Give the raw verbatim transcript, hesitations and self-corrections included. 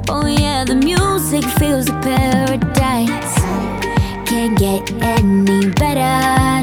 Oh yeah, the music feels like paradise. Can't get any better.